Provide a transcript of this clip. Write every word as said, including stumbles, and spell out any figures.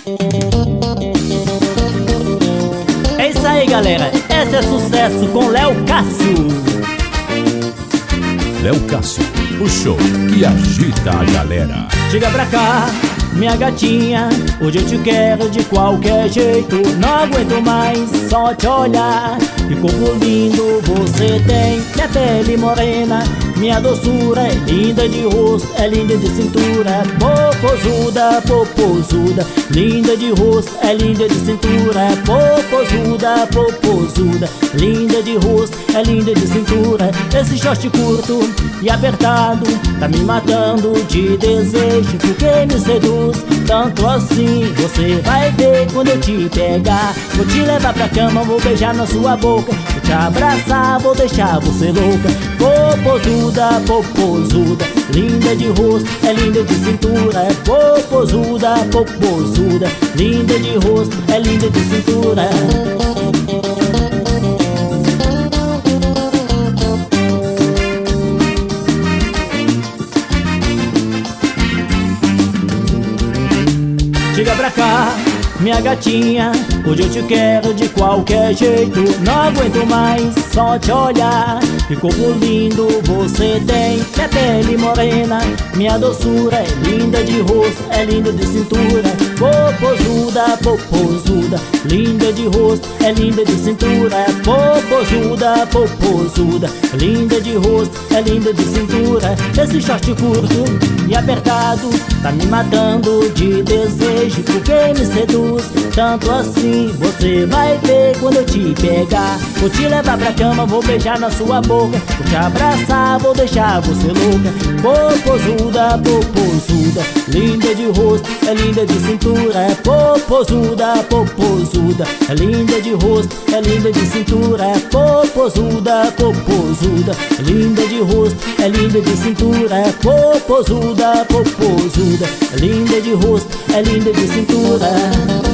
É isso aí, galera, esse é sucesso com Léo Cássio. Léo Cássio, o show que agita a galera. Chega pra cá, minha gatinha, hoje eu te quero de qualquer jeito. Não aguento mais só te olhar. Que corpo lindo você tem, minha pele morena, minha doçura é linda de rosto, é linda de cintura. Popozuda, popozuda, linda de rosto, é linda de cintura. Popozuda, popozuda, linda de rosto, é linda de cintura. Esse short curto e apertado tá me matando de desejo. Porque me seduz tanto assim, você vai ver quando eu te pegar. Vou te levar pra cama, vou beijar na sua boca, vou te abraçar, vou deixar você louca. Popozuda, popozuda, linda de rosto, é linda de cintura. É popozuda, popozuda, linda de rosto, é linda de cintura. Chega pra cá, minha gatinha, hoje eu te quero de qualquer jeito. Não aguento mais só te olhar. Que corpo lindo você tem, minha pele morena, minha doçura é linda de rosto, é linda de cintura. Popozuda, popozuda, linda de rosto, é linda de cintura. Popozuda, popozuda, linda de rosto, é linda de cintura. Esse short curto e apertado tá me matando de desejo. Porque me seduz tanto assim, você vai ver quando eu te pegar. Vou te levar pra cama, vou beijar na sua boca, vou te abraçar, vou deixar você louca. Popozuda, popozuda, linda de rosto, é linda de cintura. É popozuda, popozuda, é linda de rosto, é linda de cintura. É popozuda, popozuda, linda de rosto, é linda de cintura. É popozuda, popozuda, linda de rosto, é linda de cintura.